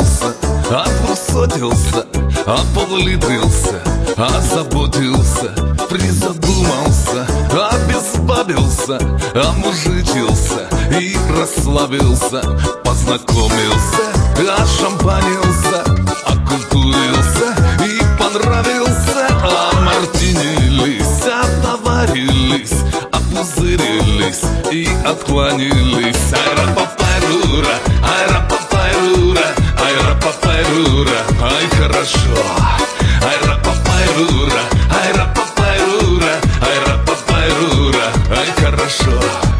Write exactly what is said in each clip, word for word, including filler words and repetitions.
Ошампанился, обвысотился, оповлитрился, озаботился, призадумался, обезбабился, омужичился и расслабился, познакомился, ошампанился, окультурился и понравился, омартинились, отоварились, опузырились и отклонились. Айра-папайрура, айра-папайрура, айра-папайрура, ай хорошо. Айра-папайрура, айра-папайрура, айра-папайрура, ай хорошо.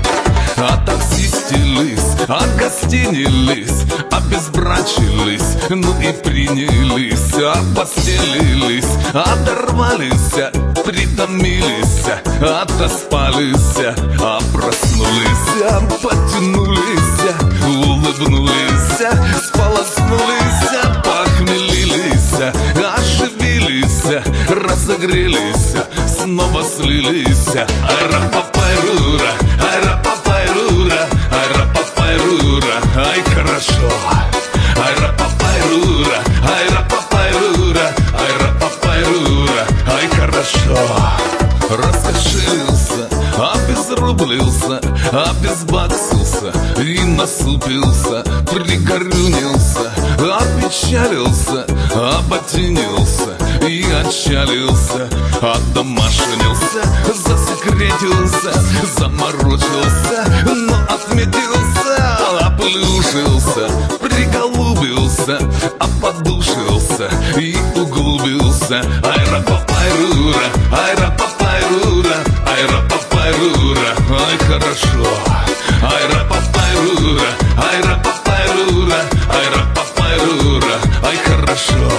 Отоксистились, отгостинились, обезбрачились, ну и принялись, опостелились, оторвались, притомились, отоспались, опроснулись, потянулись, улыбнулись, сполоснулись, похмелились, оживились, разогрелись, снова слились. Айра-папайрура, айра-папайрура, айра-папайрура, ай хорошо. Айра-папайрура, айра-папайрура, айра-папайрура, ай хорошо. Раскошелился, обезрублился, обезбаксился и насупился, пригорюнился, опечалился, оботинился и отчалился, отдомашнился, засекретился, заморочился, но отметился, оплюшился, приголубился, оподушился и углубился. Айра-папайрура, айра-папайрура, айра-папайрура, ай хорошо. Айра-папайрура, айра-папайрура, айра-папайрура, ай хорошо.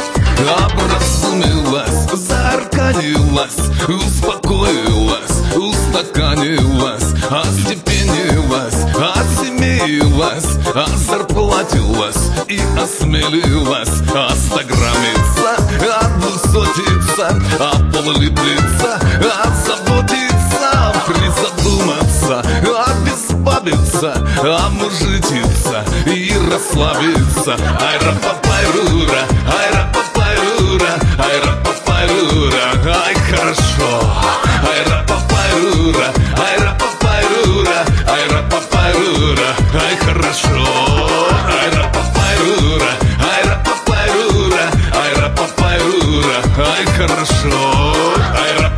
Образумилась, заарканилась, успокоилась, устаканилась, остепенилась, осемеилась, озарплатилась и осмелилась, остаграммиться, отвысотиться, ополлитриться, озаботиться, призадуматься, обезбабиться, омужичиться и расслабиться. Айра-папайрура, айра-папайрура, айра-папайрура, ай хорошо. Айра-папайрура, айра-папайрура, айра-папайрура, ай хорошо. Айра-папайрура, айра-папайрура, айра-папайрура, ай хорошо. Айра